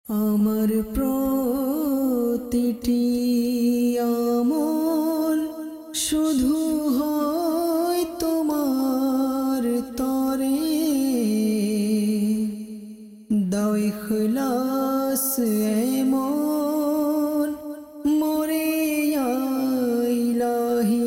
আমার প্রতিটি আমল শুধু হয় তোমার তরে, দাও ইখলাস এমন মোরে ইয়া ইলাহি।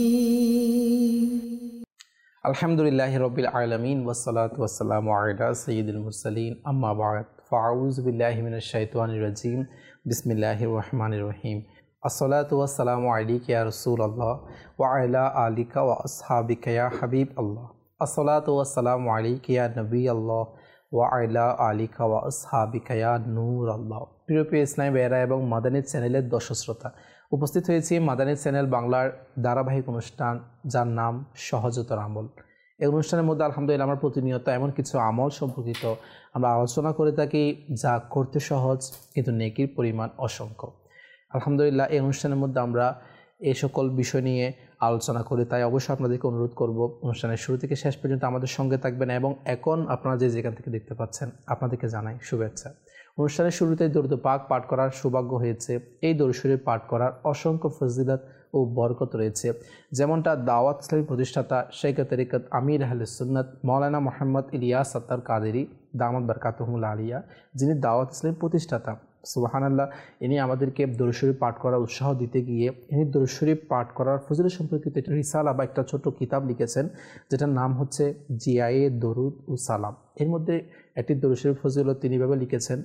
আলহামদুলিল্লাহি রাব্বিল আলামিন ওয়াসসালাতু ওয়াসসালামু আলা সাইয়্যিদিল মুরসালিন আম্মা বা'দ ফাআউযু বিল্লাহি মিনাশ শাইতানির রাজীম বিসমিল্লাহির রহমানির রহিম। আসসালাতু ওয়াসসালামু আলাইকা ইয়া রাসূলুল্লাহ ওয়া আলা আলিকা ওয়া আসহাবিকা ইয়া হাবিবাল্লাহ। আসসালাতু ওয়াসসালামু আলাইকা ইয়া নবিয়াল্লাহ ওয়া আলা আলিকা ওয়া আসহাবিকা ইয়া নূরাল্লাহ। প্রিয় ইসলামী ভাইয়েরা এবং মাদানী চ্যানেলের দর্শক শ্রোতা, উপস্থিত হয়েছি মাদানী চ্যানেল বাংলার ধারাবাহিক অনুষ্ঠান যার নাম সহজতর আমল। এই অনুষ্ঠানের মধ্যে আলহামদুলিল্লাহ আমরা প্রতিনিয়ত এমন কিছু আমল সম্পর্কিত আমরা আলোচনা করে থাকি যা করতে সহজ কিন্তু নেকির পরিমাণ অসংখ্য। আলহামদুলিল্লাহ এই অনুষ্ঠানের মধ্যে আমরা এই সকল বিষয় নিয়ে আলোচনা করি, তাই অবশ্যই আপনাদেরকে অনুরোধ করব অনুষ্ঠানের শুরু থেকে শেষ পর্যন্ত আমাদের সঙ্গে থাকবেন। এবং এখন আপনারা যেখান থেকে দেখতে পাচ্ছেন আপনাদেরকে জানাই শুভেচ্ছা। অনুষ্ঠানের শুরুতে দরুদ পাক পাঠ করার সৌভাগ্য হয়েছে। এই দরুদ শরীফ পাঠ করার অসংখ্য ফজিলত ও বরকত রয়েছে, যেমনটা দাওয়াত ইসলামী প্রতিষ্ঠাতা শেখ তরিকত আমির আহলে সুন্নাত মাওলানা মোহাম্মদ ইলিয়াস সত্তার কাদেরী দামাত বরকাতুহুল আলিয়া, যিনি দাওয়াত ইসলামী প্রতিষ্ঠাতা। সুবহানাল্লাহ, ইনি আমাদেরকে দরুদ শরীফ পাঠ করার উৎসাহ দিতে গিয়ে ইনি দরুদ শরীফ পাঠ করার ফজিলত সম্পর্কিত একটা রিসালা বা একটা ছোট্ট কিতাব লিখেছেন, যেটার নাম হচ্ছে জিয়ায়ে দরুদ ও সালাম। এর মধ্যে একটি দরুদ শরীফ ফজিলত তিনি ভাবে লিখেছেন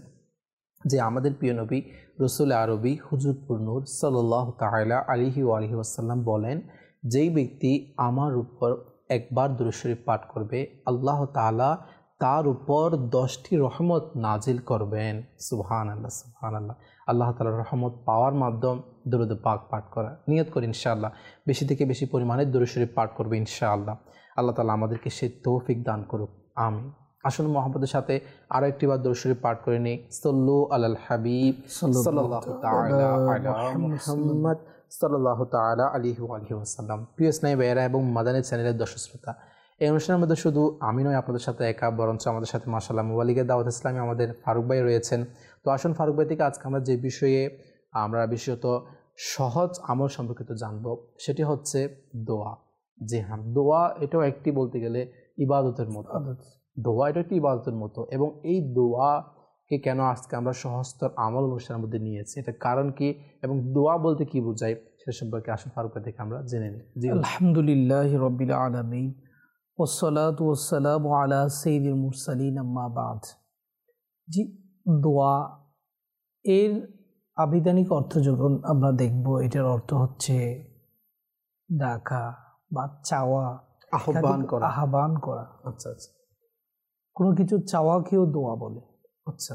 যে আমাদের প্রিয় নবী রসুল আরবি হুজুর নূর সাল্লাল্লাহু তাআলা আলাইহি ওয়া আলিহি ওয়াসাল্লাম বলেন, যেই ব্যক্তি আমার উপর একবার দরুদ শরীফ পাঠ করবে আল্লাহ তাআলা তার উপর 10টি রহমত নাজিল করবেন। সুবহানাল্লাহ সুবহানাল্লাহ। আল্লাহ তাআলার রহমত পাওয়ার মাধ্যম দরুদ পাক পাঠ করা। নিয়ত করি ইনশাআল্লাহ বেশি থেকে বেশি পরিমাণে দরুদ শরীফ পাঠ করবে ইনশাআল্লাহ। আল্লাহ তাআলা আমাদেরকে সে তৌফিক দান করুক, আমিন। আসুন মুহাম্মদের সাথে আরো একটি বার দরুদ শরীফ পাঠ করে নিই। সাল্লু আলাল হাবিব সাল্লাল্লাহু তাআলা আলা মুহাম্মদ সাল্লাল্লাহু তাআলা আলাইহি ওয়া আলিহি ওয়াসাল্লাম। প্রিয় ইসলামী ভাইয়েরা এবং মাদানী চ্যানেলের দর্শক শ্রোতা, এই অনুষ্ঠানের মধ্যে শুধু আমি নয় আপনাদের সাথে একা, বরঞ্চ আমাদের সাথে মাশাআল্লাহ মুবালিগের দাওয়াত ইসলামী আমাদের ফারুক ভাই রয়েছেন। তো আসুন ফারুক ভাই থেকে আজকে আমরা যে বিষয়ে আমরা বিশেষত সহজ আমল সম্পর্কিত জানব সেটি হচ্ছে দোয়া। জি হ্যাঁ, দোয়া এটাও একটি বলতে গেলে ইবাদতের মতো। দোয়া এটা একটি ইবাদতের মতো, এবং এই দোয়াকে কেন আজকে আমরা সহজতর আমল অনুষ্ঠানের মধ্যে নিয়েছি, এটা কারণ কি এবং দোয়া বলতে কি বোঝায় সে সম্পর্কে আসুন ফারুক ভাই থেকে আমরা জেনে নিই। জি আলহামদুলিল্লাহি রাব্বিল আলামিন ওয়াসসালাতু ওয়াসসালামু আলা সাইয়্যিদিল মুরসালিন আম্মা বা'দ। জি, দোয়া এর আবিধানিক অর্থ যখন আমরা দেখব, এটার অর্থ হচ্ছে ডাকা বা চাওয়া, আহ্বান করা। আচ্ছা আচ্ছা, কোনো কিছু চাওয়াকেও দোয়া বলে। আচ্ছা,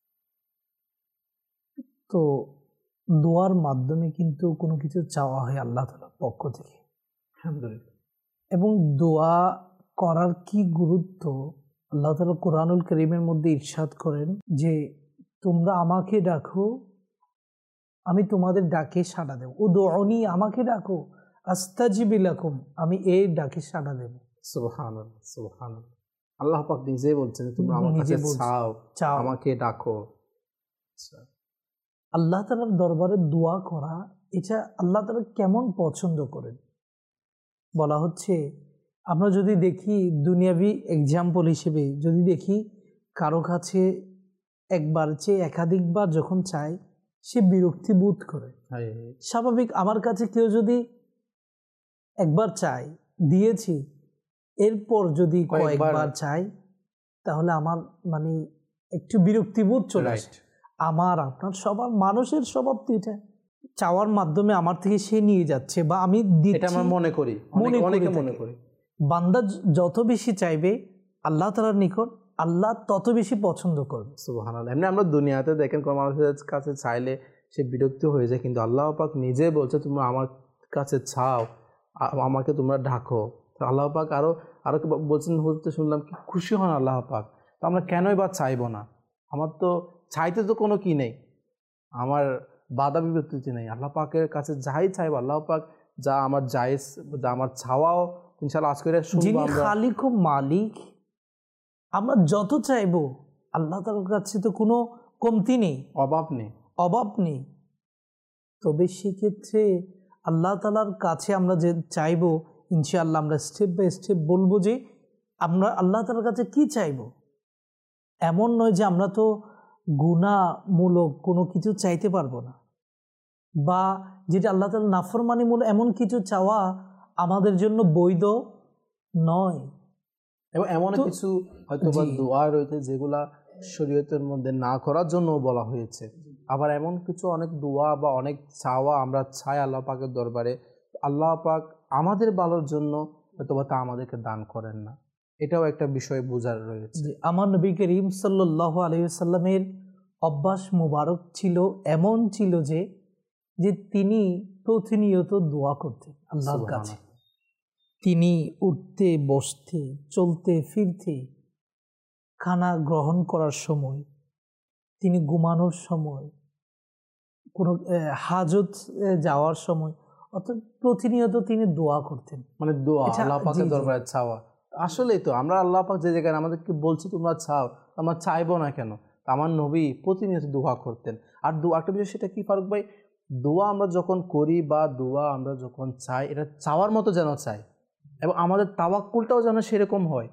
তো দোয়ার মাধ্যমে কিন্তু কোনো কিছু চাওয়া হয় আল্লাহ তাআলার পক্ষ থেকে। আলহামদুলিল্লাহ। এবং দোয়া করার কি গুরুত্ব, আল্লাহ তাআলা কোরআনুল কারীমের মধ্যে ইরশাদ করেন যে তোমরা আমাকে ডাকো আমি তোমাদের ডাকে সাড়া দেব। উদউনি, আমাকে ডাকো, আস্তাজিব লাকুম, আমি এই ডাকে সাড়া দেব। সুবহানাল্লাহ সুবহানাল্লাহ। আল্লাহ পাক নিজে বলছেন তোমরা আমার কাছে চাও, আমাকে ডাকো। আল্লাহ তাআলার দরবারে দোয়া করা, এটা আল্লাহ তাআলা কেমন পছন্দ করেন বলা হচ্ছে। আমরা যদি দেখি দুনিয়াবি এক্সাম্পল হিসেবে যদি দেখি, কারো কাছে একবার চেয়ে একাধিকবার যখন চায় সে বিরক্তি বোধ করে। স্বাভাবিক, আমার কাছে কেউ যদি একবার চায় দিয়েছি, এরপর যদি কয়েকবার চাই তাহলে আমার মানে একটু বিরক্তিবোধ চলে আসে। আমার আপনার সবার মানুষের স্বভাব তো এটা, চাওয়ার মাধ্যমে আমার থেকে সে নিয়ে যাচ্ছে বা আমি এটা আমরা মনে করি। বান্দা যত বেশি চাইবে আল্লাহ তাআলার নিকট, আল্লাহ তত বেশি পছন্দ করবে। সুবহানাল্লাহ। এমনি আমরা দুনিয়াতে দেখেন কোন মানুষের কাছে চাইলে সে বিরক্ত হয়ে যায়, কিন্তু আল্লাহ পাক নিজে বলছে তোমরা আমার কাছে চাও, আমাকে তোমরা ডাকো। আল্লাহ পাক আরো বলছেন, বলতে শুনলাম কি খুশি হন আল্লাহ পাক। তো আমরা কেনই বা চাইবো না? আমার তো চাইতে তো কোনো কি নেই, আমার বাধা বিপত্তি নেই। আল্লাহ পাকের কাছে যাই চাইবো আল্লাহ পাক যা আমার জায়েজ, যা আমার চাওয়াও ইনশাআল্লাহ আজকে শুনবো আমরা। খালিক ও মালিক, আমরা যত চাইবো আল্লাহ তাআলার কাছে তো কোনো কমতি নেই, অভাব নেই। তবে সেক্ষেত্রে আল্লাহ তাআলার কাছে আমরা যে চাইবো, ইনশাআল্লাহ আমরা স্টেপ বাই স্টেপ বলবো যে আমরা আল্লাহ তাআলার কাছে কি চাইবো। এমন নয় যে আমরা তো গুনাহমূলক কোনো কিছু চাইতে পারবো না, বা যেটা আল্লাহ তাআলা নাফরমানিমূলক এমন কিছু চাওয়া আমাদের জন্য বৈধ নয়। এবং এমন কিছু হয়তো বা দোয়া রয়েছে যেগুলা শরীয়তের মধ্যে না করার জন্য বলা হয়েছে, আবার এমন কিছু অনেক দোয়া বা অনেক চাওয়া আমরা চাই আল্লাহ পাকের দরবারে, আল্লাহ পাক আমাদের ভালোর জন্য হয়তো বা তা আমাদেরকে দান করেন না। এটাও একটা বিষয় বোঝার রয়েছে। আমার নবী করিম সাল্লাল্লাহু আলাইহি ওয়াসাল্লামের অভ্যাস মুবারক ছিল, এমন ছিল যে তিনি প্রতিনিয়ত দোয়া করতেন আল্লাহর কাছে। তিনি উঠতে বসতে, চলতে ফিরতে, খানা গ্রহণ করার সময়, তিনি ঘুমানোর সময়, কোনো হাজত যাওয়ার সময়, অর্থাৎ প্রতিনিয়ত তিনি দোয়া করতেন। মানে দোয়া আল্লাহ পাকের দরবারে চাওয়া, আসলেই তো আমরা আল্লাহ পাক যে জায়গায় আমাদেরকে বলছি তোমরা চাও, আমরা চাইবো না কেন? আমার নবী প্রতিনিয়ত দোয়া করতেন। আর দোয়া একটা বিষয়, সেটা কি ফারুক ভাই, দোয়া আমরা যখন করি বা দোয়া আমরা যখন চাই, এটা চাওয়ার মতো যেন চাই, এবং আমাদের তাওয়াক্কুলটাও যেন সেরকম হয়।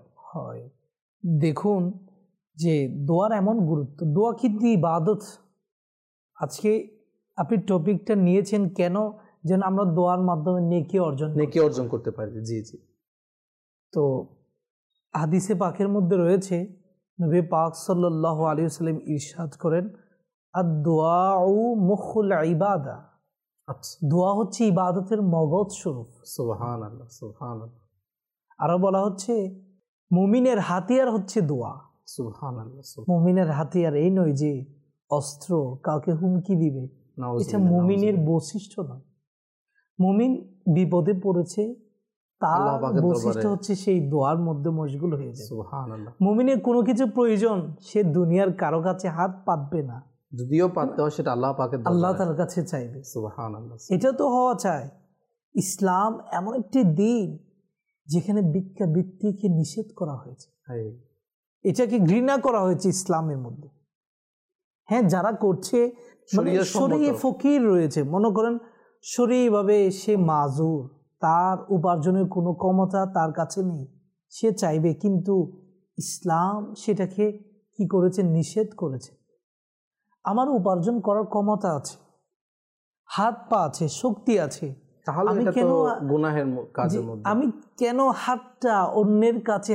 দেখুন যে দোয়ার এমন গুরুত্ব, দোয়া কিন্তু ইবাদত। আজকে আপনি টপিকটা নিয়েছেন কেন? যেন আমরা দোয়ার মাধ্যমে নেকি অর্জন করতে পারি। জি জি। তো হাদিসে পাকের মধ্যে রয়েছে, নবী পাক সাল্লাল্লাহু আলাইহি ওয়াসাল্লাম ইরশাদ করেন, আদ-দুআউ মুখুল ইবাদা। আচ্ছা, দোয়া হচ্ছে ইবাদতের মগজ স্বরূপ। সুবহানাল্লাহ, সুবহানাল্লাহ। আরো বলা হচ্ছে মুমিনের হাতিয়ার হচ্ছে দোয়া। সুবহানাল্লাহ। মুমিনের হাতিয়ার এই নয় যে অস্ত্র কাউকে হুমকি দিবে, এটা মুমিনের বৈশিষ্ট্য নয়। মুমিন বিপদে পড়েছে, তার বৈশিষ্ট্য হচ্ছে সেই দোয়ার মধ্যে মশগুল হয়ে যায়। সুবহানাল্লাহ। মুমিনের কোনো কিছু প্রয়োজন, সে দুনিয়ার কারো কাছে হাত পাতবে না, যদিও পাততে হয় সেটা আল্লাহ পাকের দরবারে, আল্লাহ তার কাছে চাইবে। সুবহানাল্লাহ। এটা তো হওয়া চাই। ইসলাম এমন একটি দিন যেখানে ভিক্ষাবৃত্তিকে নিষেধ করা হয়েছে, এটাকে ঘৃণা করা হয়েছে ইসলামের মধ্যে। হ্যাঁ, যারা করছে শরীয়ত ফকির রয়েছে, মনে করেন শরীয়ভাবে সে মাজুর, তার উপার্জনের কোনো ক্ষমতা তার কাছে নেই, সে চাইবে, কিন্তু ইসলাম সেটাকে কি করেছে? নিষেধ করেছে। আমার উপার্জন করার ক্ষমতা আছে, হাত পা আছে, শক্তি আছে, আমি কেন গুনাহের কাজের মধ্যে, আমি কেন হাতটা অন্যের কাছে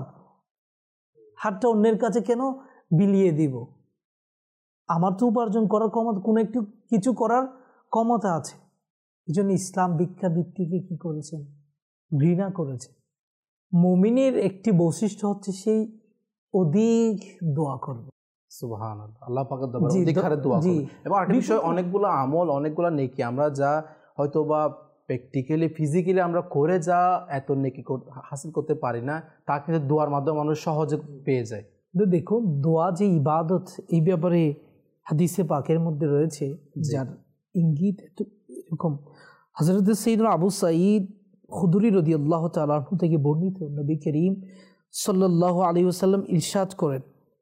হাতটা অন্যের কাছে কেন বিলিয়ে দিব? আমার তো উপার্জন করার ক্ষমতা, কোনো একটু কিছু করার ক্ষমতা আছে। এই জন্য ইসলাম ভিক্ষাবৃত্তিকে কি করেছেন? ঘৃণা করেছে। মুমিনের একটি বৈশিষ্ট্য হচ্ছে সেই অধিক দোয়া করবে। সুবহানাল্লাহ, আল্লাহ পাকের দরবারে অধিক হারে দোয়া করবে। এবং একটা বিষয়, অনেকগুলো আমল, অনেকগুলো নেকি আমরা যা হয়তো বা প্র্যাকটিক্যালি ফিজিক্যালি আমরা করে যা এত নেকি হাসিল করতে পারি না, তা কিন্তু দোয়ার মাধ্যমে মানুষ সহজে পেয়ে যায়। দেখুন, দোয়া যে ইবাদত, এই ব্যাপারে হাদিসে পাকের মধ্যে রয়েছে যার ইঙ্গিত এরকম। হযরত সাইয়্যিদুনা আবু সাঈদ খুদরি রাদিয়াল্লাহু তাআলা আনহু থেকে বর্ণিত, নবী করিম সাল্লাল্লাহু আলাইহি ওয়াসাল্লাম ইরশাদ করেন,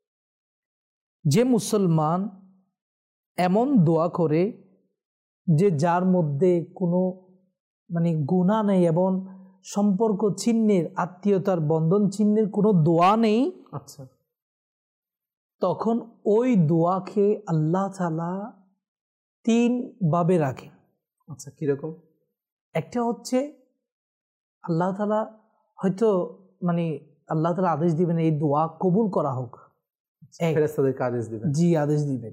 যে মুসলমান এমন দোয়া করে যে যার মধ্যে কোনো গুনাহ নেই এবং সম্পর্ক ছিন্নের, আত্মীয়তার বন্ধন ছিন্নের কোনো দোয়া নেই, আচ্ছা, তখন ওই দোয়াকে আল্লাহ তাআলা 3 ভাবে রাখেন। আচ্ছা, কিরকম? একটা হচ্ছে আল্লাহ তাআলা হয়তো আল্লাহ তাআলা আদেশ দিবেন এই দোয়া কবুল করা হোক, ফেরেশতাদেরকে আদেশ দিবেন। জি, আদেশ দিবেন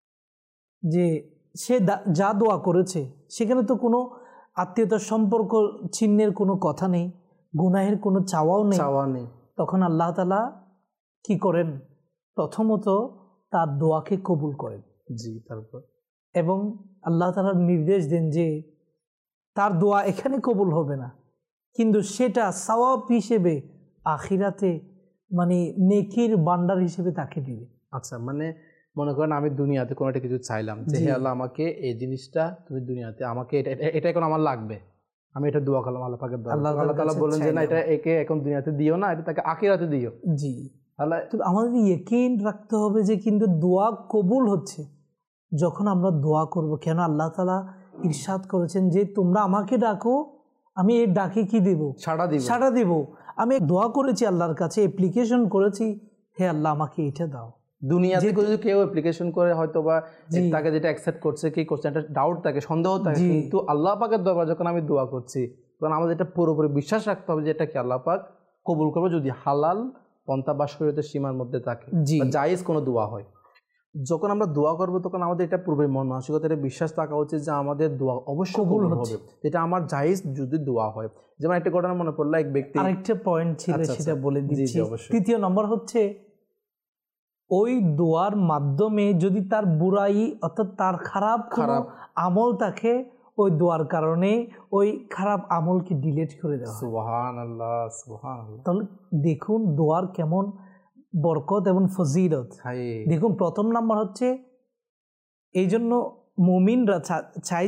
যে সে যা দোয়া করেছে সেখানে তো কোনো আত্মীয়তার সম্পর্ক ছিন্নের কোনো কথা নেই, গুনাহের কোনো চাওয়াও নেই। তখন আল্লাহ তাআলা কি করেন? প্রথমত তার দোয়াকে কবুল করেন। জি, তারপর এবং আল্লাহ তাআলা নির্দেশ দেন যে তার দোয়া এখানে কবুল হবে না, কিন্তু সেটা সওয়াব হিসেবে আখিরাতে নেকির ভান্ডার হিসেবে তাকে দিবে। আচ্ছা, মনে করেন আমি দুনিয়াতে কোনো একটা কিছু চাইলাম যে হে আল্লাহ, আমাকে এই জিনিসটা তুমি দুনিয়াতে আমাকে এটা এখন আমার লাগবে, আমি এটা দোয়া করলাম আল্লাহ পাকের দরবারে। আল্লাহ তাআলা বলেন যে না, এটা একে এখন দুনিয়াতে দিও না, এটা তাকে আখিরাতে দিও। জি, তাহলে তো আমাদের ইয়কিন রাখতে হবে যে কিন্তু দোয়া কবুল হচ্ছে যখন আমরা দোয়া করব। কেন আল্লাহ তাআলা ইরশাদ করেছেন যে তোমরা আমাকে ডাকো, আমি এই ডাকে কি দেব? সাড়া দিব। আমি দোয়া করেছি আল্লাহর কাছে, অ্যাপ্লিকেশন করেছি, হে আল্লাহ আমাকে এটা দাও। দুনিয়াতে যদি কেউ অ্যাপ্লিকেশন করে হয়তো বা তাকে যেটা অ্যাকসেপ্ট করছে কি করছে একটা ডাউট থাকে, সন্দেহ থাকে, কিন্তু আল্লাহ পাকের দরবার যখন আমি দোয়া করছি তখন আমাদের এটা পুরোপুরি বিশ্বাস রাখতে হবে যে এটা কি আল্লাহ পাক কবুল করবে, যদি হালাল পন্থা বা শরীয়তের সীমার মধ্যে থাকে, জায়েজ কোনো দোয়া হয়। যখন আমরা দোয়া করব তখন আমাদের এটা পুরোপুরি মন মানসিকতার বিশ্বাস থাকা উচিত যে আমাদের দোয়া অবশ্যই কবুল হবে, এটা আমার জায়েজ যদি দোয়া হয়। যেমন একটা ঘটনা মনে পড়লো, এক ব্যক্তি, আরেকটা পয়েন্ট ছিল সেটা বলে দিচ্ছি। তৃতীয় নম্বর হচ্ছে ওই দোয়ার মাধ্যমে যদি তার বুরাই অর্থাৎ তার খারাপ আমল থাকে, ওই দোয়ার কারণে ওই খারাপ আমলকে ডিলিট করে দেওয়া। সুবহানাল্লাহ, সুবহানাল্লাহ। তাহলে দেখুন দোয়ার কেমন বরকত এবং ফজিলত। দেখুন প্রথম নাম্বার হচ্ছে এই জন্য মুমিনরা চাই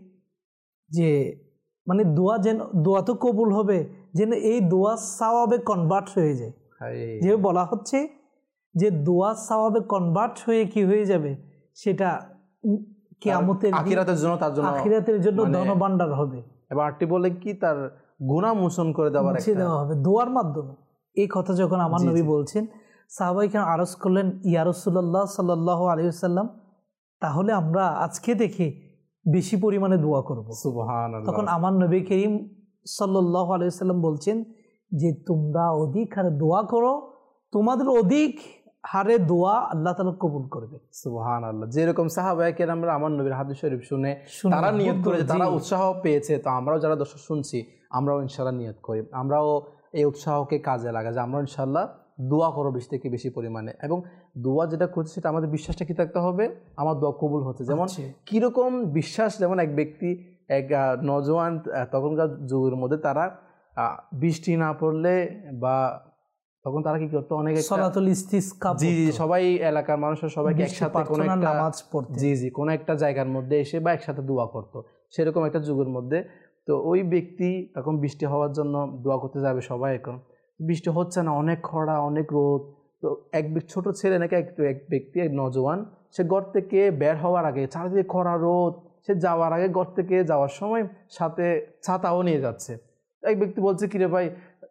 যে মানে দোয়া যেন, দোয়া তো কবুল হবে, যেন এই দোয়া সওয়াবে কনভার্ট হয়ে যায়। যে বলা হচ্ছে যে দোয়া সওয়াবে কনভার্ট হয়ে কি হয়ে যাবে, সেটা কিয়ামতের আখিরাতের জন্য, তার জন্য আখিরাতের জন্য ধনভাণ্ডার হবে। এবার আরটি বলে কি তার গুনাহ মোচন করে দেওয়া হবে দোয়ার মাধ্যমে। এই কথা যখন আমার নবী বলছেন, সাহাবায়ে কেরাম আরজ করলেন, ইয়া রাসূলুল্লাহ সাল্লাল্লাহু আলাইহি ওয়াসাল্লাম, তাহলে আমরা আজকে থেকে বেশি পরিমাণে দোয়া করব। সুবহানাল্লাহ। তখন আমার নবী করিম সাল্লাল্লাহু আলাইহি ওয়াসাল্লাম বলছেন যে তোমরা অধিক হারে দোয়া করো, তোমাদের অধিক হারে দোয়া আল্লাহ তাআলা কবুল করবে। সুবহানাল্লাহ। যেরকম সাহাবায়ে কেরামরা আমার নবীর হাদিস শরীফ শুনে তারা নিয়ত করেছে, তারা উৎসাহ পেয়েছে, তো আমরাও যারা দর্শক শুনছি আমরাও ইনশাআল্লাহ নিয়ত করি, আমরাও এই উৎসাহকে কাজে লাগা যে আমরা ইনশাআল্লাহ দোয়া করো বেশি থেকে বেশি পরিমাণে। এবং দোয়া যেটা করছে সেটা আমাদের বিশ্বাসটা কি থাকতে হবে, আমার দোয়া কবুল হচ্ছে। যেমন কীরকম বিশ্বাস, যেমন এক ব্যক্তি, এক নওজোয়ান তখনকার যুগের মধ্যে তারা বৃষ্টি না পড়লে বা তখন তারা কি করতো, অনেক সালাতুল ইস্তিসকা, সবাই এলাকার মানুষের সবাইকে একসাথে কোনো একটা নামাজ পড়তে, কোনো একটা জায়গার মধ্যে এসে বা একসাথে দোয়া করতো, সেরকম একটা যুগের মধ্যে। তো ওই ব্যক্তি তখন বৃষ্টি হওয়ার জন্য দোয়া করতে যাবে সবাই, এখন বৃষ্টি হচ্ছে না, অনেক খরা, অনেক রোদ। তো এক ছোট ছেলে নাকি এক ব্যক্তি, এক নওজোয়ান, সে ঘর থেকে বের হওয়ার আগে, চারিদিকে খরা রোদ, সে যাওয়ার আগে ঘর থেকে যাওয়ার সময় সাথে ছাতাও নিয়ে যাচ্ছে। এক ব্যক্তি বলছে, কিরে ভাই,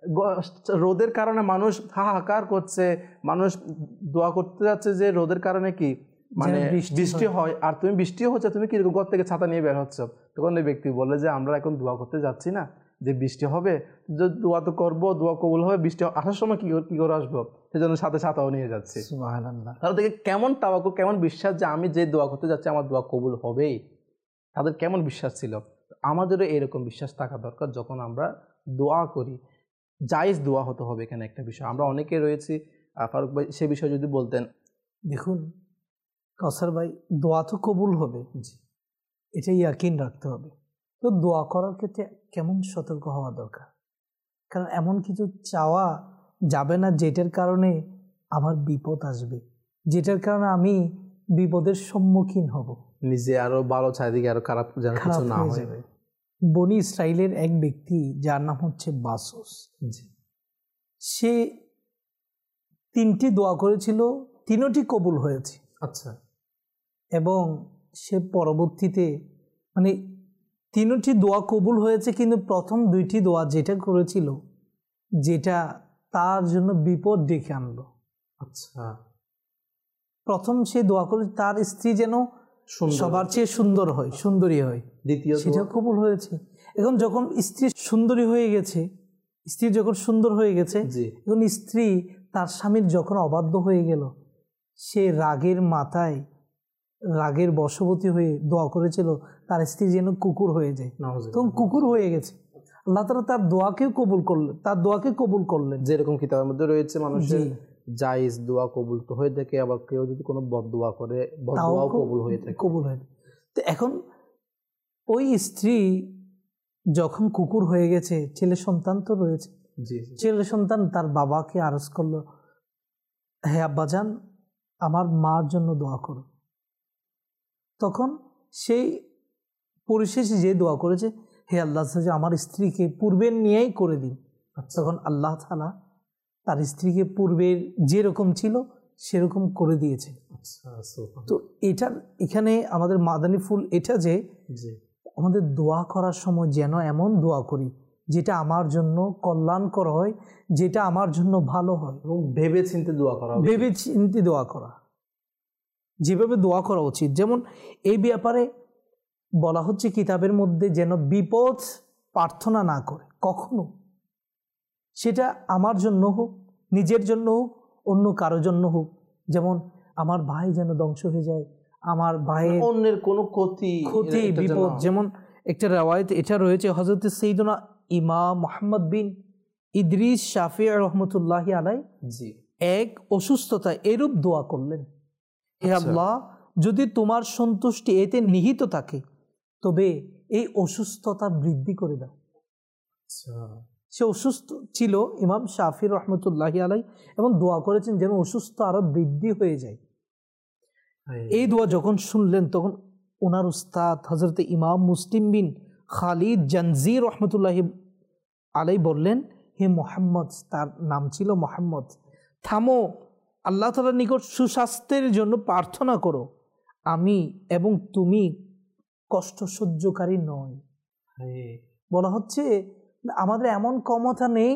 রোদের কারণে মানুষ হাহাকার করছে, মানুষ দোয়া করতে যাচ্ছে যে রোদের কারণে কি মানে বৃষ্টি হয়, আর তুমি বৃষ্টিও হচ্ছে, তুমি কিরকম ঘর থেকে ছাতা নিয়ে বের হচ্ছ। তখন ওই ব্যক্তি বলে যে আমরা এখন দোয়া করতে যাচ্ছি না যে বৃষ্টি হবে, দোয়া তো করবো, দোয়া কবুল হবে, বৃষ্টি আসার সময় কি করে আসবো, সেজন্য সাথে ছাতাও নিয়ে যাচ্ছি। সুবহানাল্লাহ। তাহলে থেকে কেমন তাওয়াক্কুল, কেমন বিশ্বাস যে আমি যে দোয়া করতে যাচ্ছি আমার দোয়া কবুল হবেই, তাদের কেমন বিশ্বাস ছিল। আমাদেরও এরকম বিশ্বাস থাকা দরকার যখন আমরা দোয়া করি। জায়েজ দোয়া হতে হবে, এখানে একটা বিষয় আমরা অনেকে রয়েছি। ফারুক ভাই সে বিষয়ে যদি বলতেন। দেখুন কাউসার ভাই, দোয়া তো কবুল হবে, এটাই ইয়াকিন রাখতে হবে। তো দোয়া করার ক্ষেত্রে কেমন সতর্ক হওয়া দরকার, কারণ এমন কিছু চাওয়া যাবে না যেটার কারণে আমার বিপদ আসবে, যেটার কারণে আমি বিপদের সম্মুখীন হব, নিজে আরো ভালো চারিদিকে আরো খারাপ কিছু না হয়ে যাবে। বনি ইসরাইলের এক ব্যক্তি যার নাম হচ্ছে বাসস, সে 3টি দোয়া করেছিল, 3টি কবুল হয়েছে। আচ্ছা। এবং সে পরবর্তীতে মানে 3টি দোয়া কবুল হয়েছে, কিন্তু প্রথম 2টি দোয়া যেটা করেছিল, যেটা তার জন্য বিপদ ডেকে আনলো। আচ্ছা। প্রথম সে দোয়া করে তার স্ত্রী যেন সবার চেয়ে সুন্দরী হয়, দ্বিতীয় সেটা কবুল হয়েছে। এখন যখন স্ত্রী সুন্দরী হয়ে গেছে, স্ত্রী যখন সুন্দর হয়ে গেছে, এখন স্ত্রী তার স্বামীর যখন অবাধ্য হয়ে গেল, সে রাগের মাথায়, রাগের বশবর্তী হয়ে দোয়া করেছিল তার স্ত্রী যেন কুকুর হয়ে যায়, তখন কুকুর হয়ে গেছে। আল্লাহ তাআলা তার দোয়াকেও কবুল করলেন, তার দোয়াকে কবুল করলেন। যেরকম কিতাবের মধ্যে রয়েছে মানুষের জায়েজ দোয়া কবুল তো হয়ে থাকে, আবার কেউ যদি কোনো বদদোয়া করে বদদোয়াও কবুল হয়ে থাকে। তো এখন ওই স্ত্রী যখন কুকুর হয়ে গেছে, ছেলে সন্তান তো রয়েছে, ছেলে সন্তান তার বাবাকে আরজ করলো, হে আব্বাজান আমার মার জন্য দোয়া করো। তখন সেই পরিশেষে যে দোয়া করেছে, হে আল্লাহ আমার স্ত্রীকে পূর্বের নিয়েই করে দিন। তখন আল্লাহ তাআলা তার স্ত্রীকে পূর্বের যেরকম ছিল সেরকম করে দিয়েছে। তো এটার এখানে আমাদের মাদানী ফুল এটা যে আমাদের দোয়া করার সময় যেন এমন দোয়া করি যেটা আমার জন্য কল্যাণকর হয়, যেটা আমার জন্য ভালো হয়, এবং ভেবে চিন্তে দোয়া করা, ভেবে চিন্তে দোয়া করা, যেভাবে দোয়া করা উচিত। যেমন এই ব্যাপারে বলা হচ্ছে কিতাবের মধ্যে যেন বিপদ প্রার্থনা না করে কখনো, সেটা আমার জন্য হোক, নিজের জন্য হোক, অন্য কারো জন্য হোক। যেমন আমার ভাই যেন ধ্বংস হয়ে যায়, আমার ভাইয়ের অন্যের কোনো ক্ষতি বিপদ। যেমন একটা রেওয়ায়েত এটা রয়েছে, হযরত সাইয়্যিদুনা ইমাম মুহাম্মদ বিন ইদ্রিস শাফিঈ রহমতুল্লাহি আলাইহি এক অসুস্থতা এরূপ দোয়া করলেন, হে আল্লাহ, যদি তোমার সন্তুষ্টি এতে নিহিত থাকে তবে এই অসুস্থতা বৃদ্ধি করে দাও। সে অসুস্থ ছিল ইমাম শাফিঈ রহমতুল্লাহি আলাইহি, এবং দোয়া করেছেন যেন অসুস্থ আরো বৃদ্ধি হয়ে যায়। এই দোয়া যখন শুনলেন তখন ওনার উস্তাদ হযরত ইমাম মুসলিম বিন খালিদ জানজি রহমতুল্লাহি আলাইহি বললেন, হে মুহাম্মদ, তার নাম ছিল মুহাম্মদ, থামো, আল্লাহ তাআলার নিকট সুস্বাস্থ্যের জন্য প্রার্থনা করো, আমি এবং তুমি কষ্ট সহ্যকারী নয়। বলা হচ্ছে আমাদের এমন ক্ষমতা নেই,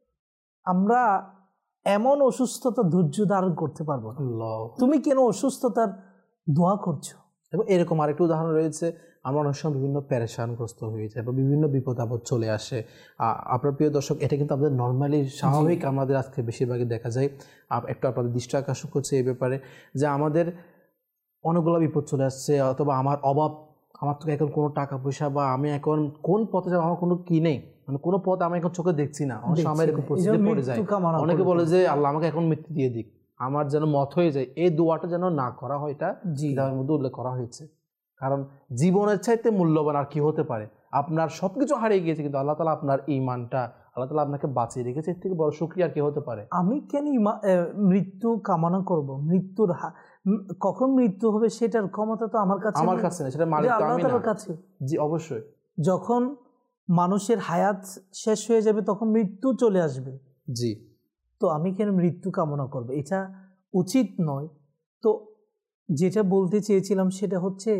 আমরা এমন অসুস্থতা ধৈর্য ধারণ করতে পারবো না, তুমি কেন অসুস্থতার দোয়া করছো? এবং এরকম আরেকটা উদাহরণ রয়েছে, আমরা অনেক সময় বিভিন্ন পেরেশানগ্রস্ত হয়ে যায় বা বিভিন্ন বিপদ আপদ চলে আসে। আপনার প্রিয় দর্শক, এটা কিন্তু আমাদের নর্মালি স্বাভাবিক, আমাদের আজকে বেশিরভাগই দেখা যায়। একটু আপনাদের দৃষ্টি আকর্ষণ করছে এই ব্যাপারে যে আমাদের অনেকগুলো বিপদ চলে আসছে, অথবা আমার অভাব, আমার তো এখন কোনো টাকা পয়সা, বা আমি এখন কোন পথে যাবো আমার কোনো কি নেই, মানে কোনো পথ আমি এখন চোখে দেখছি না, অনেক সময় এরকম পরিস্থিতি পড়ে যায়। অনেকে বলে যে আল্লাহ আমাকে এখন মৃত্যু দিয়ে দিক, আমার যেন মত হয়ে যায়। এই দোয়াটা যেন না করা হয়, এটা কিতাবের মধ্যে উল্লেখ করা হয়েছে। কারণ জীবনের চাইতে মূল্যবান আর কি হতে পারে? আপনার সবকিছু হারিয়ে গিয়েছে, কিন্তু আল্লাহ তাআলা আপনার ঈমানটা, আল্লাহ তাআলা আপনাকে বাঁচিয়ে রেখেছে, এর থেকে বড় শুকরিয়া আর কি হতে পারে? আমি কেন মৃত্যু কামনা করব? মৃত্যুর কখন মৃত্যু হবে সেটার ক্ষমতা তো আমার কাছে না, সেটা মালিক তো আমি না। কাছে। জি অবশ্যই, যখন মানুষের হায়াত শেষ হয়ে যাবে তখন মৃত্যু চলে আসবে। জি, তো আমি কেন মৃত্যু কামনা করব? এটা উচিত নয়। তো যেটা বলতে চেয়েছিলাম সেটা হচ্ছে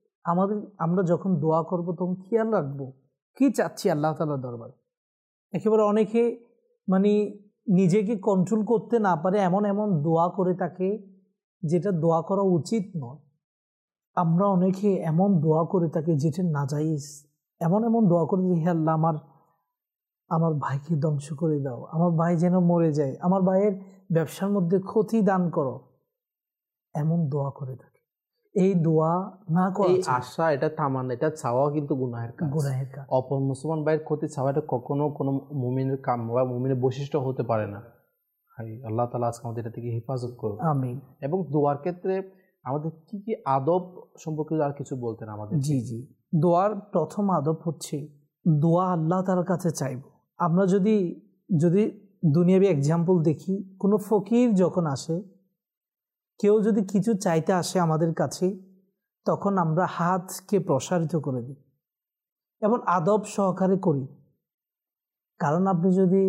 আমরা যখন দোয়া করব তখন খেয়াল রাখবো কি চাচ্ছি আল্লাহ তাআলার দরবারে। একেবারে অনেকে মানে নিজেকে কন্ট্রোল করতে না পারে এমন দোয়া করে থাকে যেটা দোয়া করা উচিত নয়। আমরা অনেকে এমন দোয়া করে থাকি যেটা নাজায়েজ, এমন দোয়া করে হে আল্লাহ, আমার ভাইকে ধ্বংস করে দাও, আমার ভাই যেন মরে যায়, আমার ভাইয়ের ব্যবসার মধ্যে ক্ষতি দান করো, এমন দোয়া করে থাকে। এই দোয়া না করা, এই আশা, এটা তামান্না, এটা চাওয়া কিন্তু গুনাহের কাজ। অপর মুসলমান ভাইয়ের ক্ষতি চাওয়া এটা কখনো কোনো মুমিনের কাম বা মুমিনের বৈশিষ্ট্য হতে পারে না। আল্লাহ তাআলা আজকে আমাদের এটা থেকে হেফাজত করুন, আমিন। এবং দোয়ার ক্ষেত্রে আমাদের কি কি আদব সম্পর্কে আর কিছু বলতেন আমাদের? জি, দোয়ার প্রথম আদব হচ্ছে দোয়া আল্লাহ তাআলার কাছে চাইব। আমরা যদি দুনিয়াবি এক্সাম্পল দেখি, কোনো ফকির যখন আসে, কেউ যদি কিছু চাইতে আসে আমাদের কাছে, তখন আমরা হাতকে প্রসারিত করে দিই এবং আদব সহকারে করি। কারণ আপনি যদি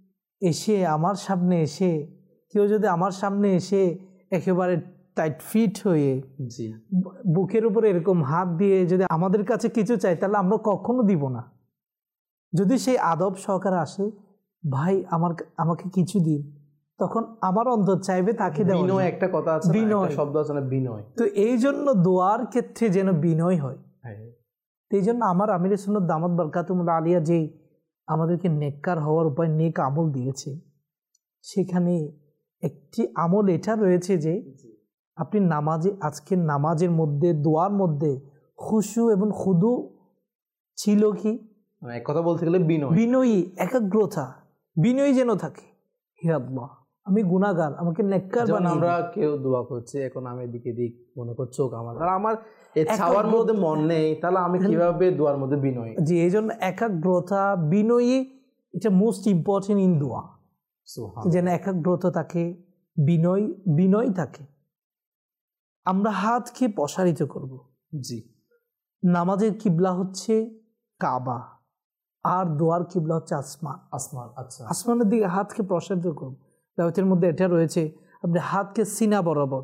কেউ যদি আমার সামনে এসে একেবারে টাইট ফিট হয়ে বুকের উপরে এরকম হাত দিয়ে যদি আমাদের কাছে কিছু চাই, তাহলে আমরা কখনো দিব না। যদি সেই আদব সহকারে আসে, ভাই আমাকে কিছু দিন, তখন আমার অন্তর চাইবে তাকে দেওয়া। বিনয় একটা কথা আছে, বিনয় শব্দ আছে না, বিনয়। তো এই জন্য দোয়ার ক্ষেত্রে যেন বিনয় হয়। এই জন্য আমার আমির সুন্নাত দামাত বরকাতুহুল আলিয়া যে আমাদেরকে নেককার হওয়ার উপায়, নেক আমল দিয়েছে, সেখানে একটি আমল এটা রয়েছে যে আপনি আজকের নামাজের মধ্যে, দোয়ার মধ্যে খুশু এবং খুদু ছিল কি? এক কথা বলতে গেলে বিনয়ী, একাগ্রতা, বিনয়ী যেন থাকে। হে আল্লাহ, আমি গুনাহগার, আমাকে নেককার বানাও। আমরা কেউ দোয়া করছে, এখন আমি এদিকে মনে করছি আমার চাওয়ার মধ্যে মন নেই, তাহলে আমি কিভাবে দোয়ার মধ্যে বিনয়? জি, এই জন্য একাগ্রতা, বিনয়ী, এটা মোস্ট ইম্পর্টেন্ট ইন দোয়া। যেন একাগ্রতা থাকে, বিনয় থাকে। আমরা হাতকে প্রসারিত করব। জি, নামাজের কিবলা হচ্ছে কাবা, আর দোয়ার কিবলা হচ্ছে আসমান। আচ্ছা, আসমানের দিকে হাতকে প্রসারিত করব। রিওয়ায়াতের মধ্যে এটা রয়েছে, আপনি হাতকে সিনা বরাবর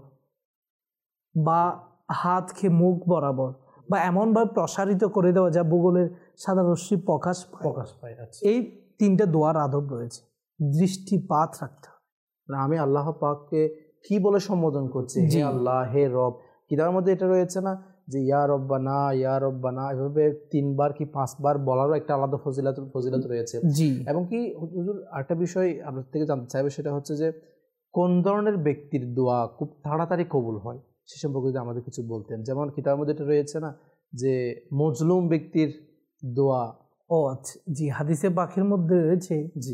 বা হাতকে মুখ বরাবর বা এমনভাবে প্রসারিত করে দেওয়া যা ভূগোলের সাদা রশ্মি প্রকাশ পায়। আচ্ছা, এই 3টে দোয়ার আদব রয়েছে। দৃষ্টিপাত রাখতে হবে। আমি আল্লাহ পাককে কি বলে সম্বোধন করছি? হে আল্লাহ, হে রব। কিতাবের মধ্যে এটা রয়েছে না যে ইয়া রব্বানা, ইয়া রব্বানা, এভাবে 3বার কি 5বার বলারও একটা আলাদা ফজিলত রয়েছে। জি। এবং কি হুজুর আরেকটা বিষয় আপনার থেকে জানতে চাইবে, সেটা হচ্ছে যে কোন ধরনের ব্যক্তির দোয়া খুব তাড়াতাড়ি কবুল হয় সে সম্পর্কে যদি আমাদের কিছু বলতেন। যেমন কিতাবের মধ্যে এটা রয়েছে না যে মজলুম ব্যক্তির দোয়া। ও আচ্ছা, জি, হাদিসে পাখির মধ্যে রয়েছে জি,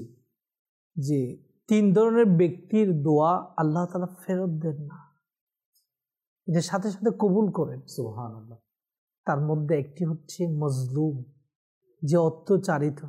যে 3 ধরনের ব্যক্তির দোয়া আল্লাহ তাআলা ফেরত দেন না, এটার সাথে সাথে কবুল করেন। সুবহানাল্লাহ। তার মধ্যে একটি হচ্ছে মজলুম, যে অত্যাচারিত,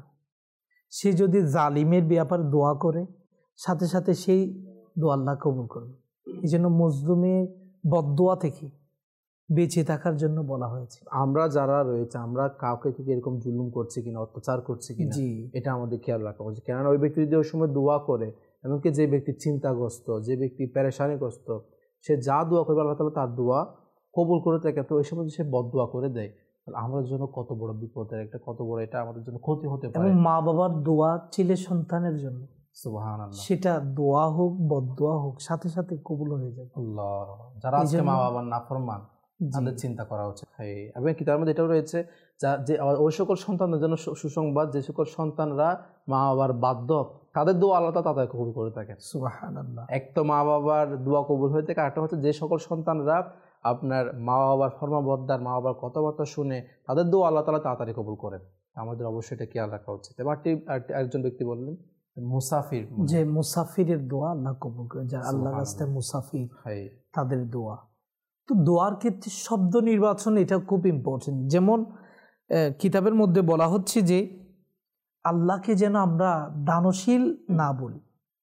সে যদি জালিমের ব্যাপারে দোয়া করে সাথে সাথে সেই দোয়া আল্লাহ কবুল করবে। এই জন্য মজলুমের বদদোয়া থেকে বেঁচে থাকার জন্য বলা হয়েছে। আমরা যারা রয়েছে, আমরা কাউকে কি এরকম জুলুম করছি কিনা, অত্যাচার করছি কিনা, জি, এটা আমাদের খেয়াল রাখা উচিত। কেননা ওই ব্যক্তি যদি ওই সময় দোয়া করে, এমনকি যে ব্যক্তি চিন্তাগ্রস্ত, যে ব্যক্তি পেরেশানিগ্রস্ত, সে যা দোয়া করবে আল্লাহ তাআলা তার দোয়া কবুল করে থাকে। তো ওই সময় সে বদদোয়া করে দেয়, তাহলে আমাদের জন্য কত বড় বিপদের একটা, কত বড় এটা আমাদের জন্য ক্ষতি হতে পারে। এবং মা বাবার দোয়া ছেলে সন্তানের জন্য, সুবহানাল্লাহ, সেটা দোয়া হোক বদদোয়া হোক সাথে সাথে কবুল হয়ে যাবে। আল্লাহ, যারা আজকে মা বাবার নাফরমান তাদের চিন্তা করা উচিত। এবং কিতাবের মধ্যে এটাও রয়েছে যে ওই সকল সন্তানদের জন্য সুসংবাদ, যে সকল সন্তানরা মা বাবার বাধ্য, তাদের দোয়া আল্লাহ তাদের কবুল করে থাকে। সুবহানাল্লাহ। এক তো মা বাবার দোয়া কবুল হয়ে থাকে, আরেকটা হচ্ছে যে সকল সন্তানরা আপনার মা বাবার ফরমাবরদার, মা বাবার কথাবার্তা শুনে তাদের দোয়া আল্লাহ তাআলা তাড়াতাড়ি কবুল করেন। আমাদের অবশ্যই এটা খেয়াল রাখা উচিত। এবার একজন ব্যক্তি বললেন মুসাফির, যে মুসাফিরের দোয়া আল্লাহ কবুল করেন, যারা আল্লাহর রাস্তায় মুসাফির তাদের দোয়া। তো দোয়ার ক্ষেত্রে শব্দ নির্বাচন এটা খুব ইম্পর্টেন্ট। যেমন কিতাবের মধ্যে বলা হচ্ছে যে আল্লাহকে যেন আমরা দানশীল না বলি।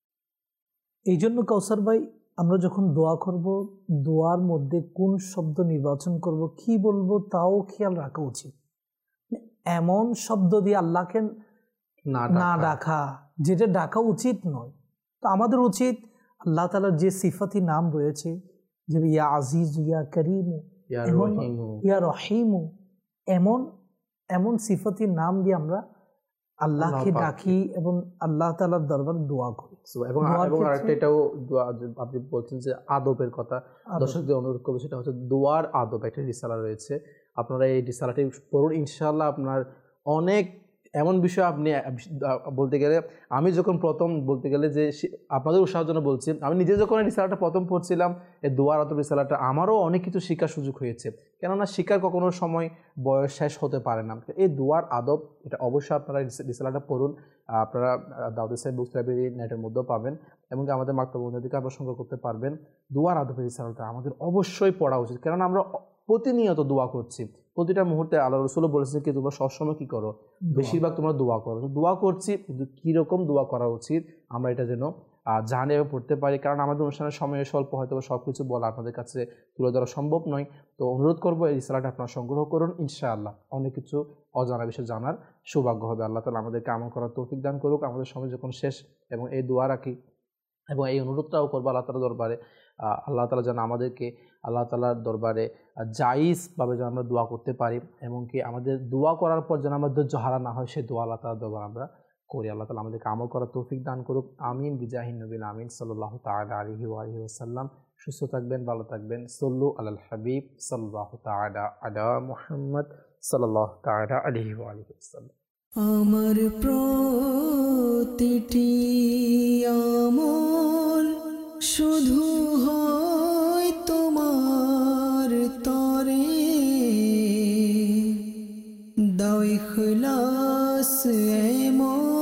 এই জন্য কাউসার ভাই, আমরা যখন দোয়া করব, দোয়ার মধ্যে কোন শব্দ নির্বাচন করব, কি বলবো তাও খেয়াল রাখা উচিত। এমন শব্দ দিয়ে আল্লাহকে না ডাকা যেটা ডাকা উচিত নয়। তো আমাদের উচিত আল্লাহ তাআলার যে সিফাতি নাম রয়েছে, যে ইয়া আজিজ, ইয়া করিম, ইয়া রহিম, এমন সিফাতি নাম দিয়ে আমরা আল্লাহকে ডাকি এবং আল্লাহ তাআলার দরবারে দোয়া করি। এবং আরেকটা এটাও আপনি বলছেন যে আদবের কথা, দর্শকদের অনুরোধ করবো, সেটা হচ্ছে দোয়ার আদব। একটা রিসালা রয়েছে, আপনারা এই রিসালাটি পড়ুন, ইনশাআল্লাহ আপনার অনেক এমন বিষয় আপনি বলতে গেলে, আমি যখন প্রথম বলতে গেলে যে আপনাদের উৎসাহের জন্য বলছি, আমি নিজে যখন এই রিসালাটা প্রথম পড়ছিলাম, এই দোয়ার আদব রিসালাটা, আমারও অনেক কিছু শেখার সুযোগ হয়েছে। কেননা শিকার কখনো সময় বয়স শেষ হতে পারে না। এই দোয়ার আদব, এটা অবশ্যই আপনারা রিসালাটা পড়ুন। আপনারা দাউদ সাহেব বুকস লাইব্রেরি নেটের মধ্যেও পাবেন, এবং আমাদের মাকতাব থেকে আপনারা সংগ্রহ করতে পারবেন। দোয়ার আদবের রিসালাটা আমাদের অবশ্যই পড়া উচিত, কেননা আমরা প্রতিনিয়ত দোয়া করছি, প্রতিটা মুহূর্তে আল্লাহ রাসূলও বলেছেন কি তোমরা সবসময় কি করো, বেশিরভাগ তোমরা দোয়া করো। দোয়া করছি, কিন্তু কীরকম দোয়া করা উচিত আমরা এটা যেন জানি এবং পড়তে পারি। কারণ আমাদের অনুষ্ঠানের সময় স্বল্প, হয়তো সব কিছু বলা আপনাদের কাছে তুলে ধরা সম্ভব নয়। তো অনুরোধ করবো এই রিসালাটা আপনারা সংগ্রহ করুন, ইনশাআল্লাহ অনেক কিছু অজানা বিষয় জানার সৌভাগ্য হবে। আল্লাহ তাআলা আমাদেরকে আমল করার তৌফিক দান করুক। আমাদের সময় যখন শেষ, এবং এই দোয়া রাখি এবং এই অনুরোধটাও করবো আল্লাহ তাআলার দরবারে, আল্লাহ তাআলা যেন আমাদেরকে আল্লাহ তাআলার দরবারে জায়েজভাবে যেন আমরা দোয়া করতে পারি, এবং কি আমাদের দোয়া করার পর যেন আমাদের ধৈর্য হারা না হয়, সেই দোয়া আল্লাহ তাআলার দরবারে আমরা করি। আল্লাহ তাআলা আমাদেরকে আমল করার তৌফিক দান করুক। আমিন বিজাহিন নবীল আমিন সাল্লাল্লাহু তাআলা আলাইহি ওয়া আলিহি ওয়াসাল্লাম। সুস্থ থাকবেন, ভালো থাকবেন। সল্লু আলাল হাবিব সাল্লাল্লাহু তাআলা আলা মুহাম্মদ সাল্লাল্লাহু তাআলা আলাইহি ওয়া আলিহি ওয়াসাল্লাম। আমার প্রতিটি আমল শুধু হয় তোমার তরে, দাও ইখলাস এমন